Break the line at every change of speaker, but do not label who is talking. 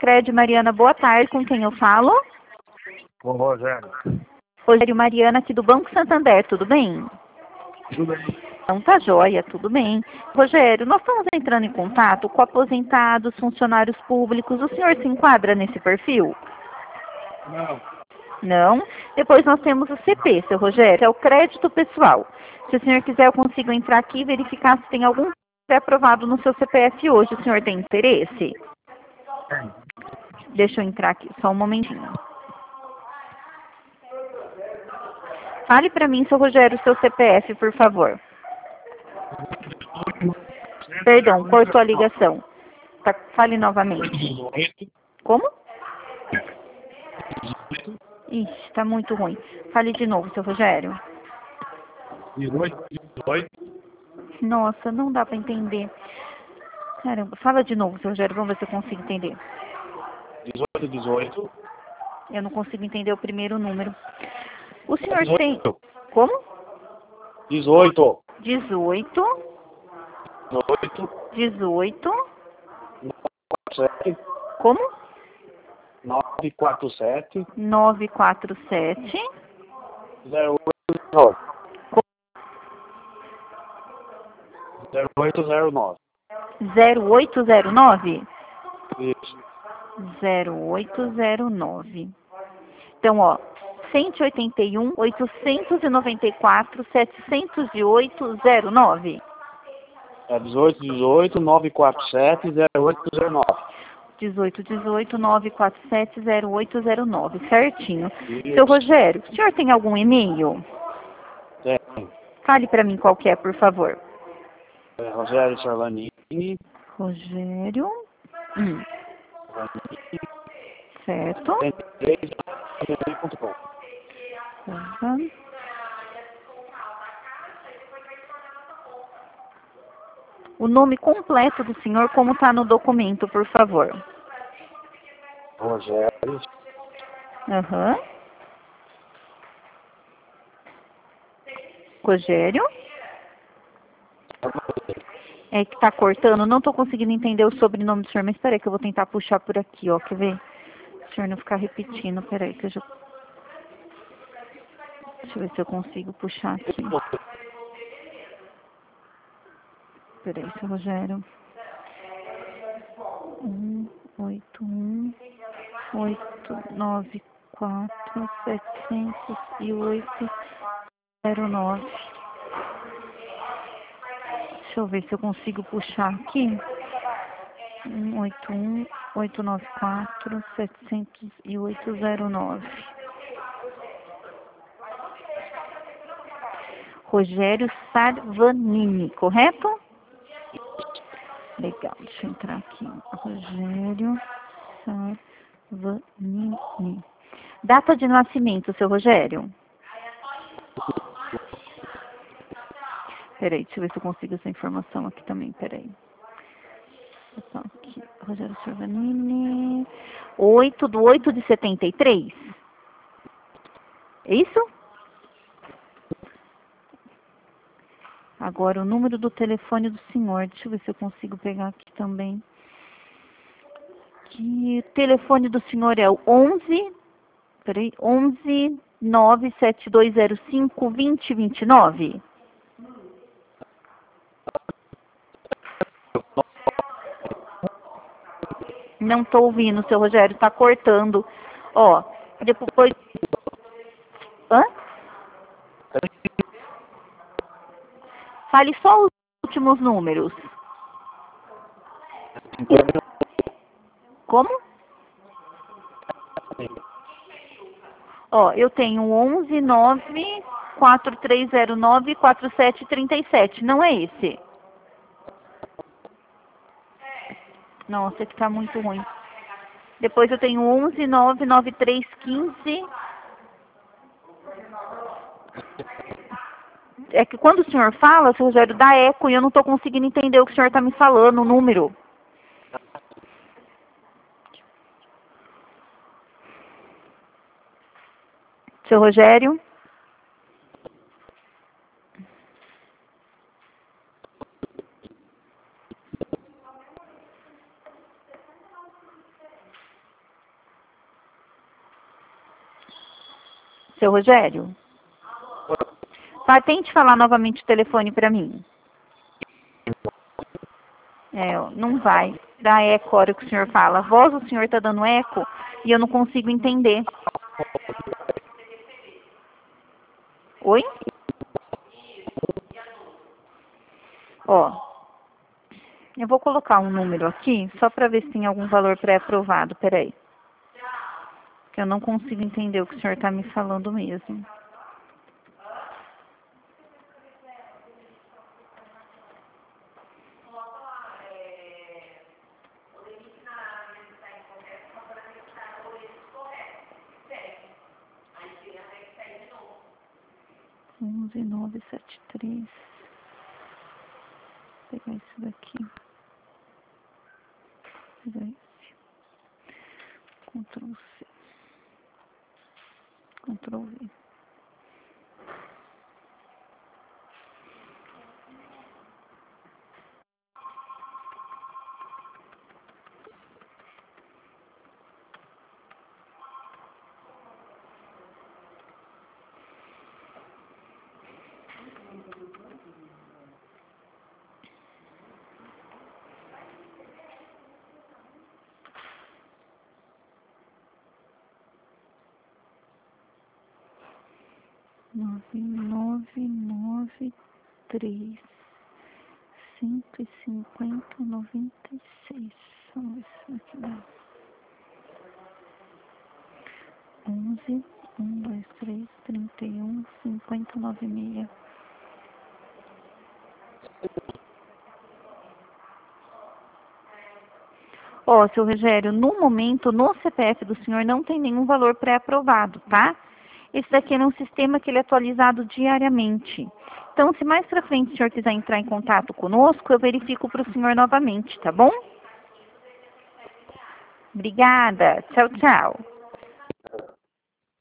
Cicred Mariana, boa tarde. Com quem eu falo?
Com o Rogério.
Rogério Mariana, aqui do Banco Santander, tudo bem?
Tudo bem.
Então tá joia, tudo bem. Rogério, nós estamos entrando em contato com aposentados, funcionários públicos. O senhor se enquadra nesse perfil?
Não.
Não? Depois nós temos o CP, seu Rogério, é o crédito pessoal. Se o senhor quiser, eu consigo entrar aqui e verificar se tem algum aprovado no seu CPF hoje. O senhor tem interesse?
Tem.
Deixa eu entrar aqui, só um momentinho. Fale para mim, seu Rogério, o seu CPF, por favor. Perdão, cortou a ligação. Fale novamente.
18.
Como? Ixi, tá muito ruim. Fale de novo, seu Rogério.
18.
Nossa, não dá para entender. Caramba, fala de novo, seu Rogério, vamos ver se eu consigo entender.
18.
Eu não consigo entender o primeiro número. O senhor
18.
tem... Como?
18.
18.
18.
18.
7.
Como?
947.
947.
0809. 0809.
0809?
Isso.
0809. Então, ó, 181, 894, 708, 09.
É 18, 18, 947, 0809.
18, 18, 947, 0809, certinho.
Isso.
Seu Rogério, o senhor tem algum e-mail?
Tem.
Fale para mim qual que é, por favor.
É Rogério Sarlanini.
Rogério. Certo.
33@gmail.com.
O nome completo do senhor, como está no documento, por favor.
Rogério.
Rogério. É que tá cortando, não tô conseguindo entender o sobrenome do senhor, mas peraí que eu vou tentar puxar por aqui, ó, quer ver? O senhor não ficar repetindo, peraí que eu já... Deixa eu ver se eu consigo puxar aqui. Peraí, seu Rogério. 181-894-708-09. Deixa eu ver se eu consigo puxar aqui. 181-894-708-09. Rogério Sarvanini, correto? Legal, deixa eu entrar aqui. Rogério Sarvanini. Data de nascimento, seu Rogério? Peraí, deixa eu ver se eu consigo essa informação aqui também, peraí. Aqui, Rogério Sarvanini. 8/8/73. É isso? Agora, o número do telefone do senhor. Deixa eu ver se eu consigo pegar aqui também. Que o telefone do senhor é o 11... Peraí, 11-97205-2029. Não estou ouvindo, seu Rogério, está cortando. Ó, depois... Hã? Fale só os últimos números. Como? Ó, eu tenho 11-9-4309-4737. Não é esse? Nossa, que tá muito ruim. Depois eu tenho 11-9-9315. É que quando o senhor fala, seu Rogério, dá eco e eu não tô conseguindo entender o que o senhor tá me falando, o número. Seu Rogério? Seu Rogério? Tente falar novamente o telefone para mim. Não vai. Dá eco a hora que o senhor fala. A voz do senhor está dando eco e eu não consigo entender. Oi? Eu vou colocar um número aqui, só para ver se tem algum valor pré-aprovado. Peraí. Que eu não consigo entender o que o senhor está me falando mesmo. Onze, 973. Vou pegar isso daqui. Pegar esse. Ctrl C. Ctrl V. Nove, 3, 150, 96. Vamos ver se aqui dá. 11, 1, 2, 3, 31, 50, 96. Seu Rogério, no momento, no CPF do senhor não tem nenhum valor pré-aprovado, tá? Esse daqui é um sistema que ele é atualizado diariamente. Então, se mais para frente o senhor quiser entrar em contato conosco, eu verifico para o senhor novamente, tá bom? Obrigada. Tchau, tchau.